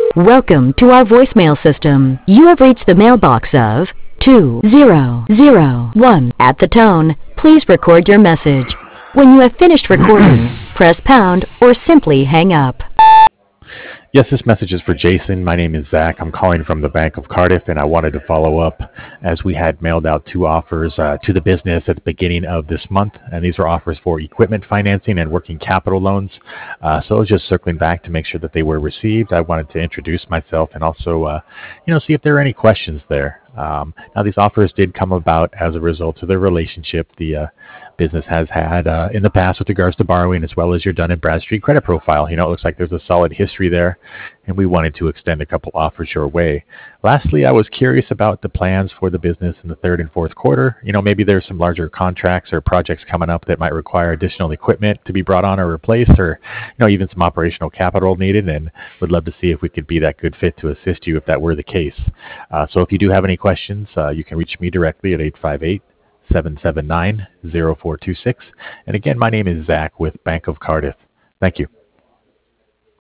Welcome to our voicemail system. You have reached the mailbox of 2001. At the tone, please record your message. When you have finished recording, press pound or simply hang up. Yes, this message is for Jason. My name is Zach. I'm calling from the Bank of Cardiff, and I wanted to follow up as we had mailed out two offers to the business at the beginning of this month, and these are offers for equipment financing and working capital loans. So I was just circling back to make sure that they were received. I wanted to introduce myself and also, see if there are any questions there. Now, these offers did come about as a result of the relationship the business has had in the past with regards to borrowing, as well as your Dun & Bradstreet credit profile. It looks like there's a solid history there, and we wanted to extend a couple offers your way. Lastly, I was curious about the plans for the business in the third and fourth quarter. Maybe there's some larger contracts or projects coming up that might require additional equipment to be brought on or replaced, or even some operational capital needed, and would love to see if we could be that good fit to assist you if that were the case. So if you do have any questions, you can reach me directly at 858-779-0426. And again, my name is Zach with Bank of Cardiff. Thank you.